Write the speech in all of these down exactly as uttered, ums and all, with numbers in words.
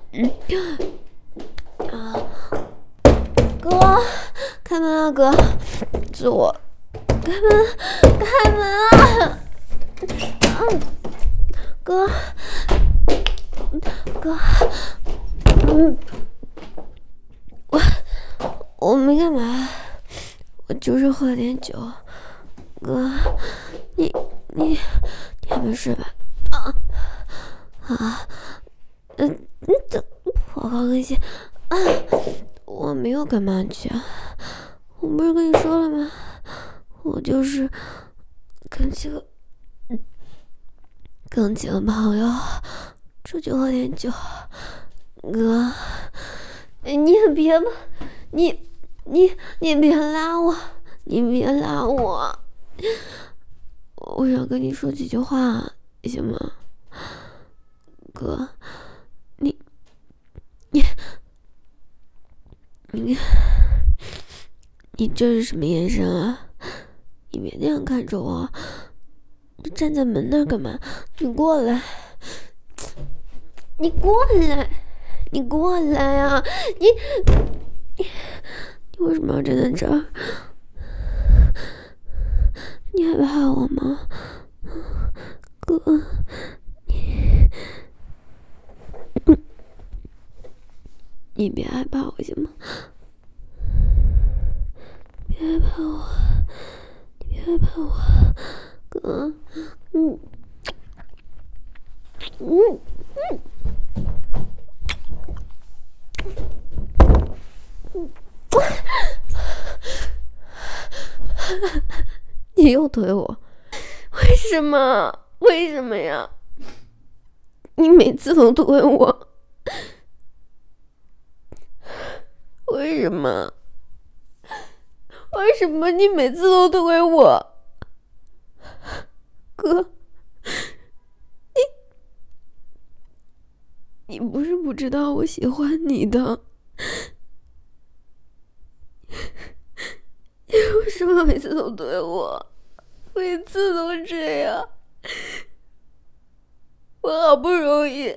啊，哥，开门啊，哥，是我，开门，开门啊！嗯，哥，哥，嗯，我我没干嘛，我就是喝了点酒。哥，你你你还没睡吧？啊啊，嗯嗯，这我高跟鞋啊，我没有干嘛去啊，我不是跟你说了吗？我就是跟几个跟几个朋友出去喝点酒。哥，你也别吧，你你你别拉我，你别拉我，我想跟你说几句话，行吗？哥，你你你你这是什么眼神啊？你别那样看着我，你站在门那儿干嘛？你过来，你过来，你过来啊！你你你为什么要站在这儿？你害怕我吗？哥，你你别害怕我行吗？别害怕我，你别害怕我，哥，嗯嗯嗯嗯，你又推我，为什么？为什么呀？你每次都推我，为什么？为什么你每次都推我？哥，你你不是不知道我喜欢你的，你为什么每次都推我？每次都这样，我好不容易，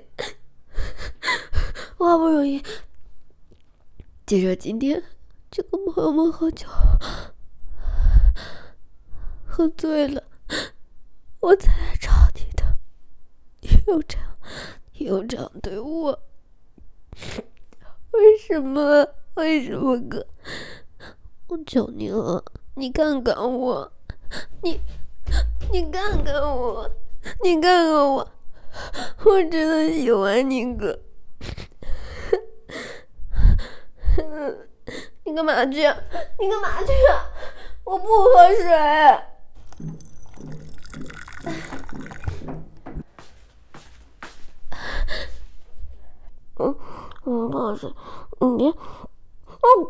我好不容易，接着今天就跟朋友们喝酒，喝醉了，我才来找你的。你又这样，你又这样对我，为什么？为什么哥？我求你了，你看看我，你，你看看我，你看看我，我真的喜欢你哥。你干嘛去？你干嘛去？我不喝水。嗯嗯，不好水，你别，嗯，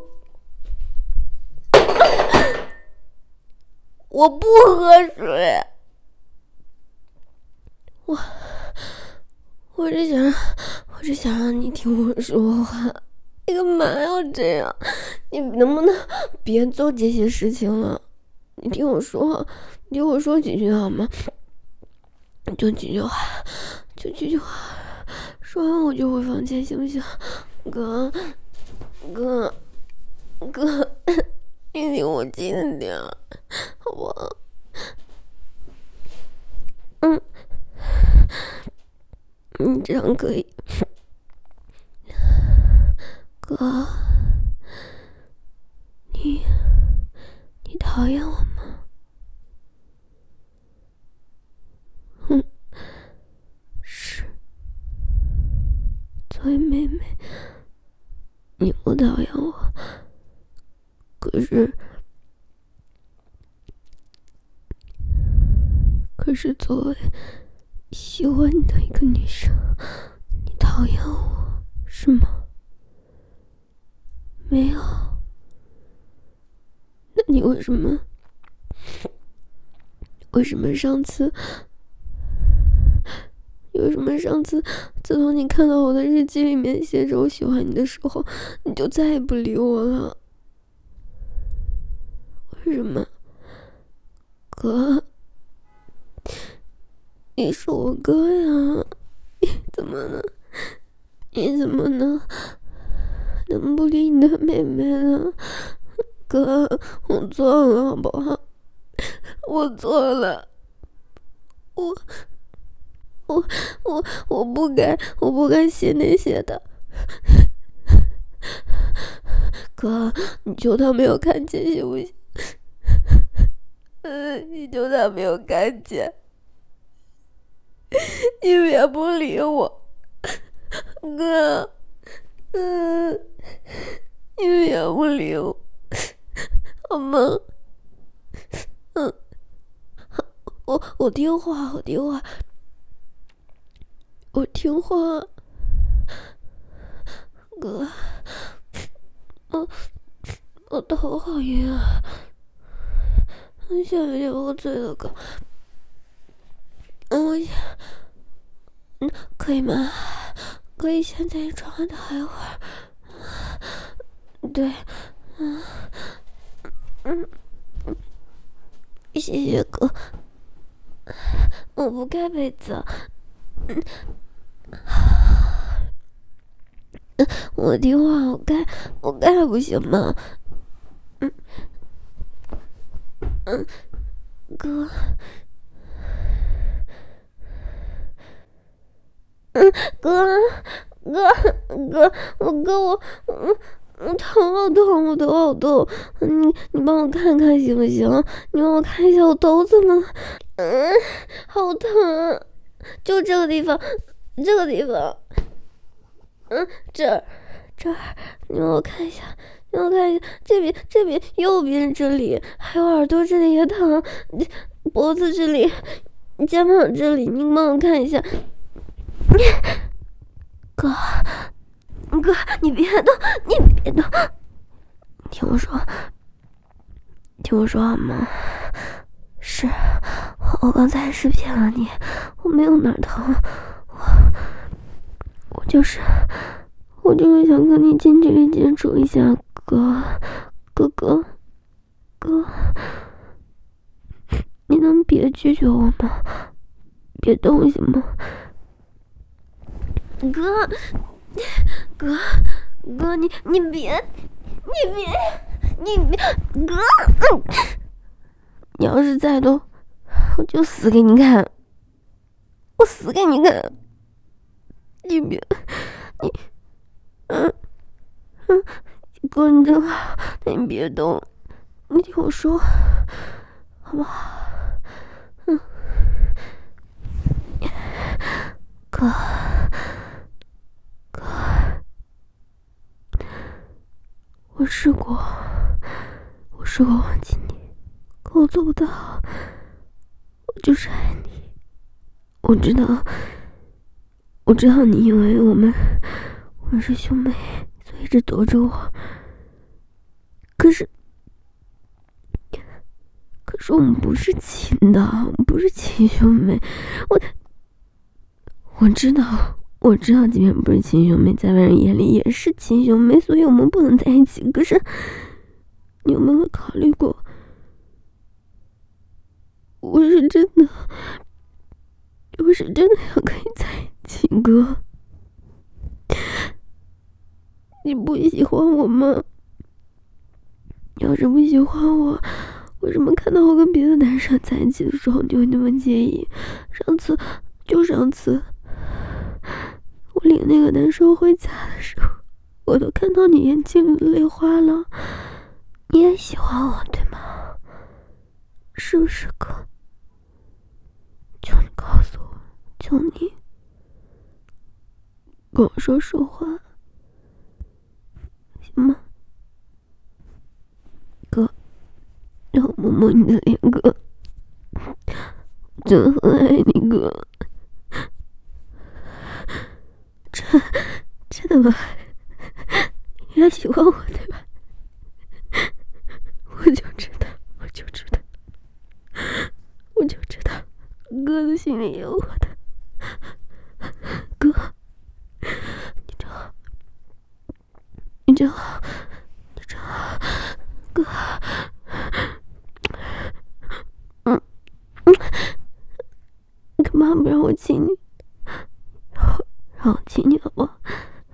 我不喝水。我我只想让，我只想让你听我说话。你干嘛要这样？你能不能别做这些事情了？你听我说，你听我说几句好吗？就几句话，就几句话，说完我就会放弃，行不行？哥，哥，哥，你离我近点，好不好？嗯，嗯，这样可以。哥，你你讨厌我吗？哼，是，作为妹妹，你不讨厌我，可是，可是作为喜欢你的一个女生，你讨厌我是吗？没有，那你为什么？为什么上次？为什么上次，自从你看到我的日记里面写着我喜欢你的时候，你就再也不理我了？为什么？哥，你是我哥呀，你怎么了？ 你怎么能能不理你的妹妹呢？哥，我错了，好不好？我错了，我我我我不该，我不该写那些的。哥，你就当没有看见行不行？嗯，你就当没有看见，你别不理我，哥。嗯，你别不理我，好吗？嗯，我我听话，我听话，我听话。哥，我我头好晕啊，我想有点喝醉了，哥。嗯，我想，嗯，可以吗？可以先在床上躺一会儿。对，嗯嗯，谢谢哥。我不盖被子。嗯，我听话，我盖，我盖了不行吗？嗯嗯，哥。嗯，哥，哥，哥，我哥，我，我，我头好痛，我头好痛，你你帮我看看行不行？你帮我看一下我头怎么了？嗯，好疼，就这个地方，这个地方，嗯，这儿，这儿，你帮我看一下，你帮我看一下，这边，这边，右边这里，还有耳朵这里也疼，脖子这里，肩膀这里，你帮我看一下。哥，哥，你别动，你别动，听我说，听我说好吗？是，我刚才是骗了你，我没有哪儿疼，我，我就是，我就是想跟你近距离接触一下，哥，哥哥，哥，你能别拒绝我吗？别动行吗？哥，哥，哥，你你别，你别，你别，哥，嗯，你要是再动，我就死给你看，我死给你看，你别，你，嗯嗯，哥你真好，那你别动，你听我说，好不好？嗯，哥。我试过，我试过忘记你，可我做不到。我就是爱你，我知道，我知道你因为我们我们是兄妹，所以一直躲着我。可是，可是我们不是亲的，我们不是亲兄妹。我我知道。我知道，即便不是亲兄妹，在外人眼里也是亲兄妹，所以我们不能在一起。可是，你有没有考虑过，我是真的，我是真的要跟你在一起，哥。你不喜欢我吗？要是不喜欢我，为什么看到我跟别的男生在一起的时候，你会那么介意？上次，就上次。我领那个男生回家的时候，我都看到你眼睛里泪花了。你也喜欢我，对吗？是不是哥？求你告诉我，求你跟我说实话，行吗？哥，让我摸摸你的脸，哥，真的很爱你，哥。真真的吗？你还喜欢我对吧？我就知道，我就知道，我就知道，哥的心里有我的。哥，你真好，你真好，你真好，哥。嗯嗯，干嘛不让我亲你？让我亲你好不好？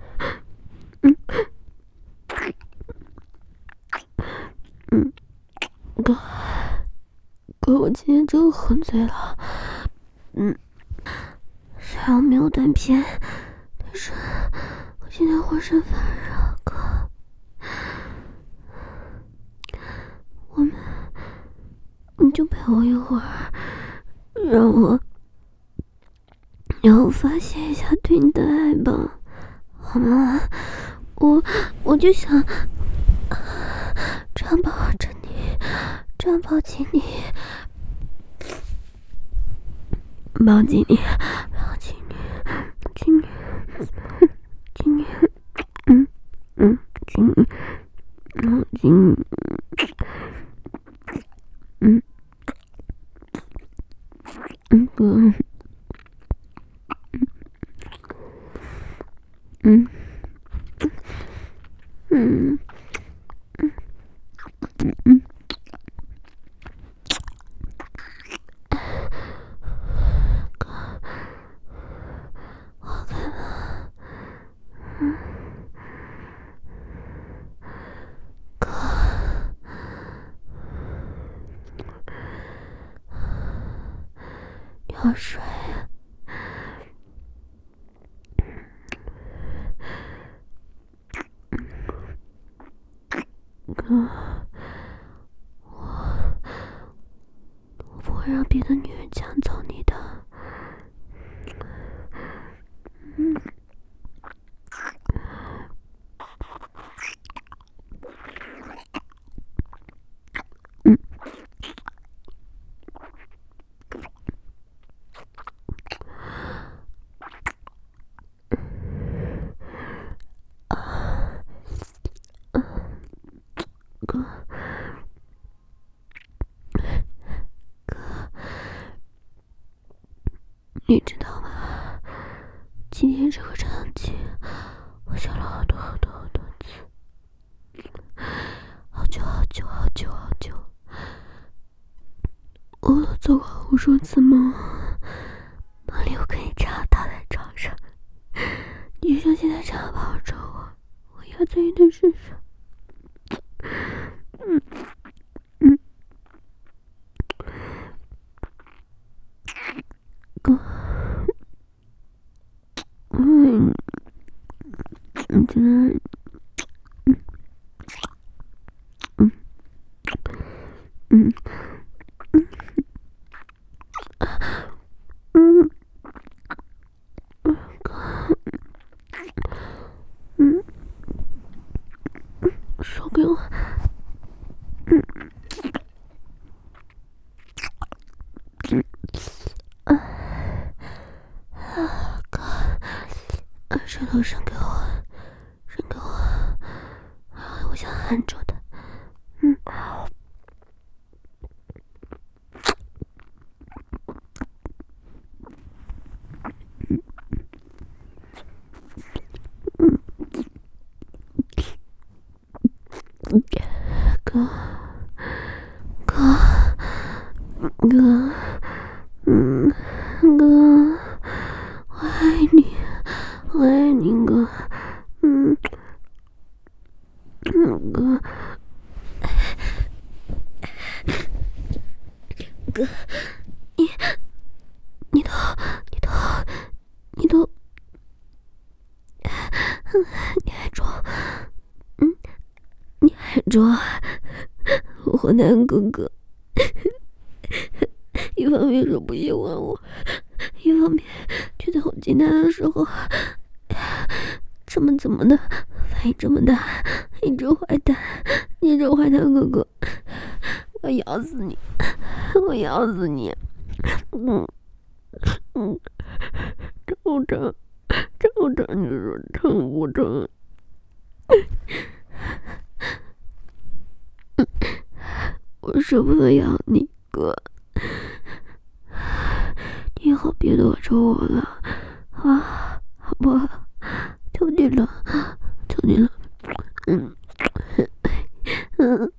哥，我今天真的喝醉了。嗯，虽然我没有断片，但是我今天浑身发热，哥。我们，你就陪我一会儿，让我，让我发泄一下对你的爱吧，好吗？我，我就想这样抱着你，这样抱紧你。抱紧你，抱紧你，紧你，紧你，嗯嗯，紧你，嗯紧你，嗯嗯哥，嗯嗯嗯嗯。我看了，嗯，哥，你好帅呀！哥，我我不会让别的女人抢走你的。嗯。嗯。啊，哥，哥，你知道吗？今天这个场景，我想了好多好多好多次，好久好久好久好久。我做过无数次梦，梦里我可以这样躺在床上，你就像现在这样抱着我，我压在你的身上。嗯嗯，哥，嗯，你真的，嗯嗯嗯嗯嗯，哥，嗯，手给我，嗯嗯啊啊，哥，舌头伸给我，伸给我，我想含住它。嗯。哥，哥，哥，嗯，哥，我爱你，我爱你，哥，嗯，嗯，哥，哥，你，你都，你都，你都，你还装，嗯，你还装，我男哥哥。一方面说不喜欢我，一方面觉得我进他的时候怎么怎么的反应这么大，你这坏蛋，你这坏蛋哥哥，我要咬死你，我咬死你！嗯嗯，疼不疼？疼不疼？你说疼不疼？我舍不得咬你哥，你以后别躲着我了啊，好不好？求你了，求你了，嗯嗯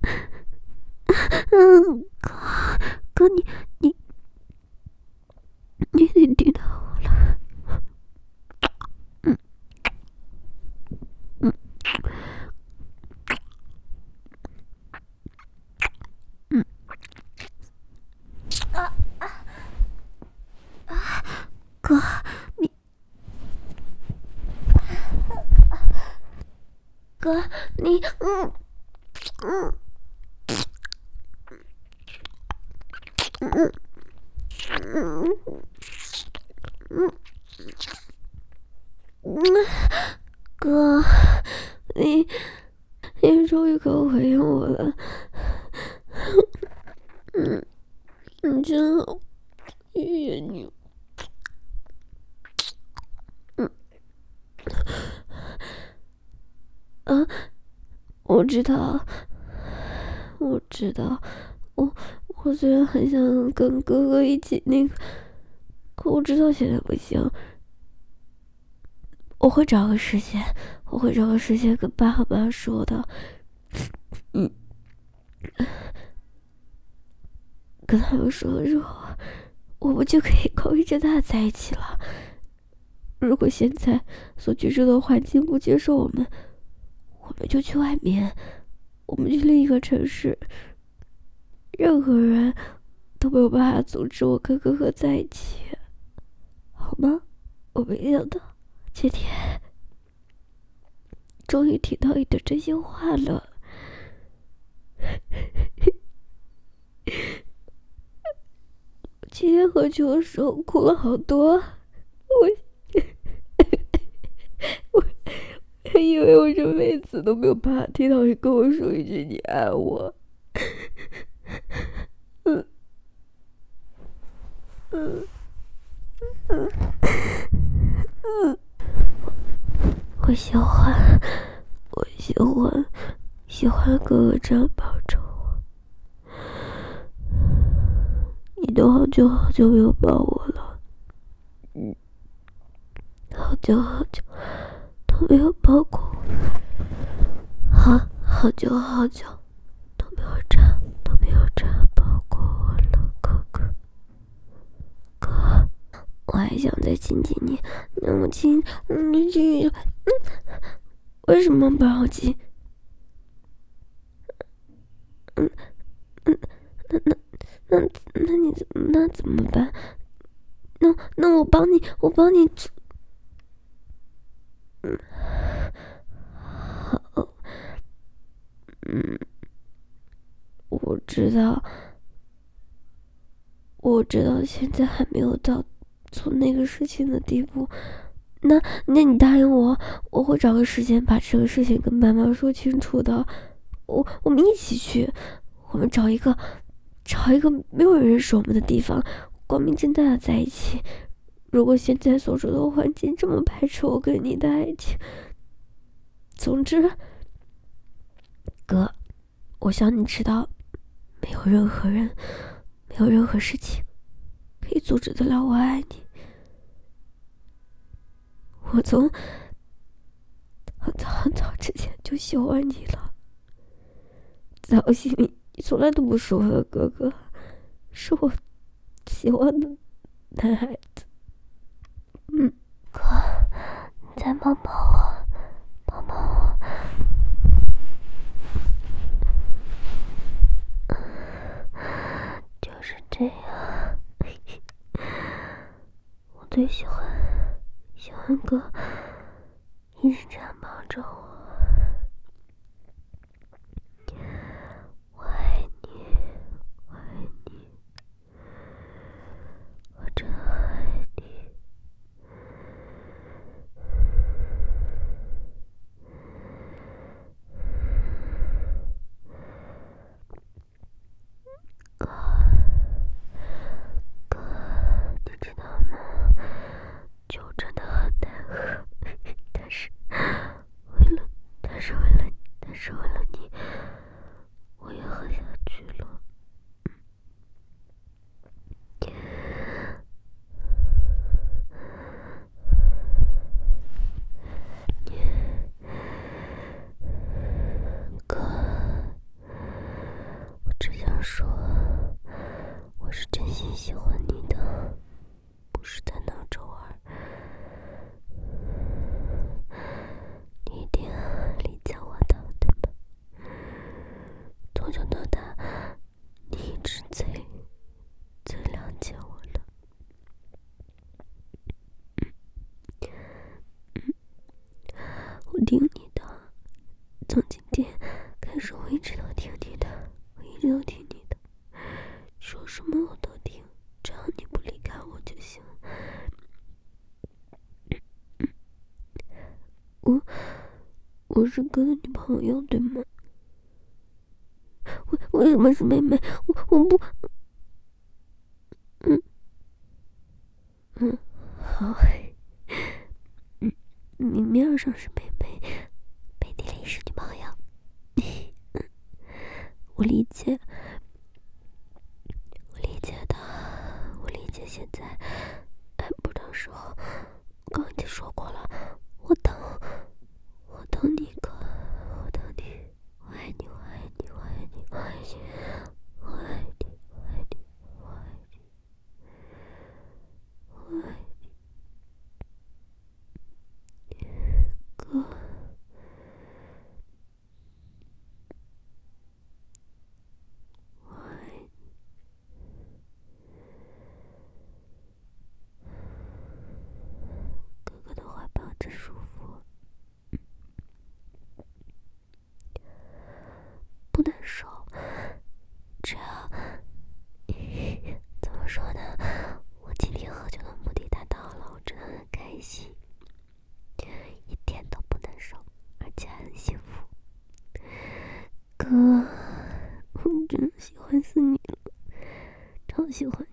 嗯，哥哥，你你你得听到我了，嗯嗯嗯哥，你哥，你嗯嗯嗯嗯嗯嗯，哥，你你终于肯回应我了，嗯，你真好，谢谢你。嗯，啊，我知道，我知道，我我虽然很想跟哥哥一起那个，可我知道现在不行。我会找个时间，我会找个时间跟爸和妈说的。嗯，跟他们说了之后，我们就可以光明正大的在一起了。如果现在所居住的环境不接受我们，我们就去外面，我们去另一个城市，任何人都没有办法阻止我跟哥哥在一起，好吗？我没想到今天终于听到你的真心话了。今天喝酒的时候哭了好多，我我还以为我这辈子都没有办法听到你跟我说一句你爱我。嗯嗯嗯嗯，我喜欢，我喜欢，喜欢哥哥这样抱着我。你都好久好久没有抱我了，嗯，好久好久都没有抱过我，好好久好久都没有这样都没有这样抱过我了，哥哥。哥，我还想再亲亲你，那么亲，你亲，嗯，为什么不让我亲？嗯嗯，那那那那你那怎么办？那那我帮你，我帮你。嗯，好，嗯，我知道，我知道现在还没有到做那个事情的地步。那那你答应我，我会找个时间把这个事情跟妈妈说清楚的。我我们一起去，我们找一个找一个没有人认识我们的地方，光明正大的在一起。如果现在所处的环境这么排斥我跟你的爱情，总之，哥，我想你知道，没有任何人，没有任何事情可以阻止得了我爱你。我从很早很早之前就喜欢你了，在我心里，你从来都不是我的哥哥，是我喜欢的男孩子。嗯，哥，你再抱抱我，抱抱我。就是这样，我最喜欢喜欢哥一直这样抱着我。我爱你，我爱你，我真爱你。哥，哥，你知道吗？酒真的很难喝，但是为了听你的，从今天开始我一直都听你的，我一直都听你的，说什么我都听，只要你不离开我就行。我我是哥的女朋友对吗？为为什么是妹妹？我我不，嗯嗯，好，嗯，明面上是妹妹，背地里是女朋友。嗯，我理解，我理解的，我理解。现在还不到时候，我刚已经说过了，我等，我等你哥，我等你，我爱你，我爱你，我爱你，我爱你，我爱你，我爱你，我爱你，我爱你，哥。哥哥的怀抱真舒服，不难受。只要怎么说呢？我今天喝酒的目的达到了，我真的很开心，一点都不难受，而且很幸福。哥，我真的喜欢死你了，超喜欢